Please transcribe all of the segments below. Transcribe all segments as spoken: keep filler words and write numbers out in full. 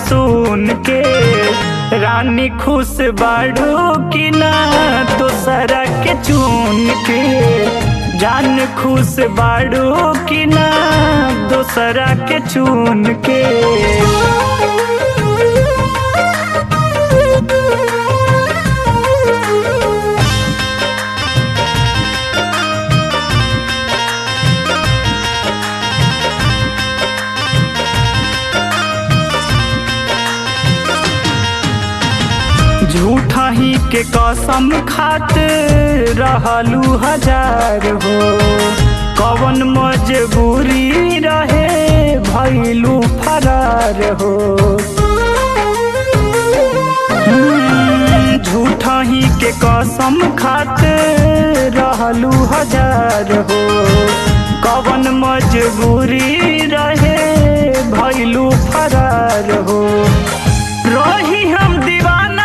सुन के। रानी खुश बाड़ू की ना दोसरा के चुन के। जान खुश बाड़ू की ना दोसरा के चुन के। झूठा ही के कसम खात रहलू हजार हो। कवन मजबूरी रहे भइलू फरार हो। झूठा ही के कसम खात रहलू हजार हो। कवन मजबूरी रहे भइलू फरार हो। रही हम दीवाना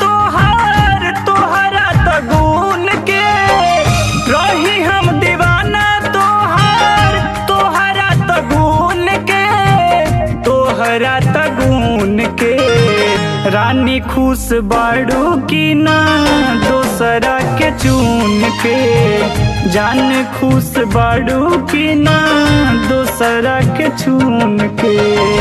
रही हम दीवाना तोहार तोहरा तगुन के तोहरा तगुन के। रानी खुश बाड़ू की ना दोसरा के चुन के। जान खुश बाड़ू की ना दोसरा के चुन के।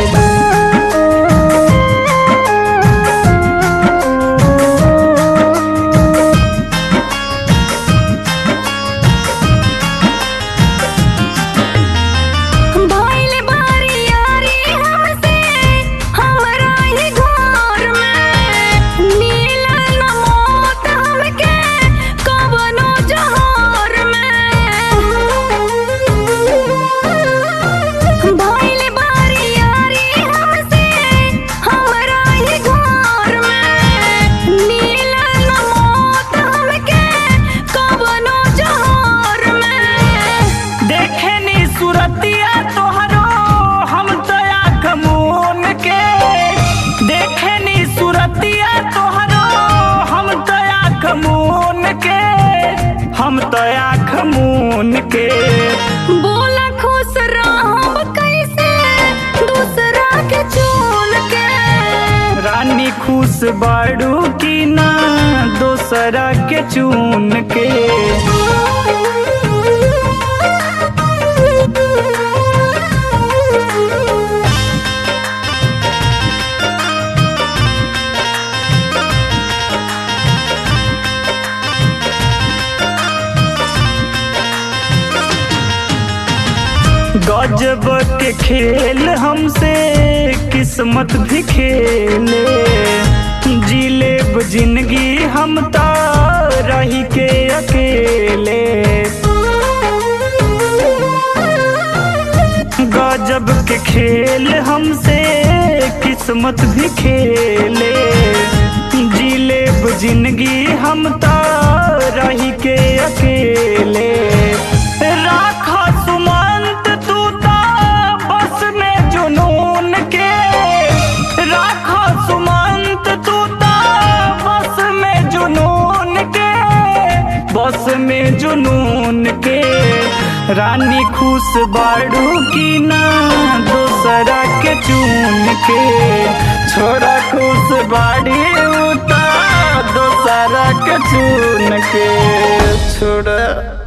हम तो आँख मून के। बोला खुश रहब कैसे दूसरा के चुन के। रानी खुश बाड़ू की ना दोसरा के चुन के। गजब के खेल हमसे किस्मत भी खेले। जिलेब जिंदगी हम तो रही के अकेले। गजब के खेल हमसे किस्मत भी खेले। जिलेब जिंदगी हम तो रही के अकेले। राखा सुमंत तू तो बस में जुनून के। राखा सुमंत तू तो बस में जुनून के। बस में जुनून के। रानी खुश बाड़ू की ना दोसरा के चुन के। छोरा खुश बाड़ी उता दोसरा के चुन के। छोड़ा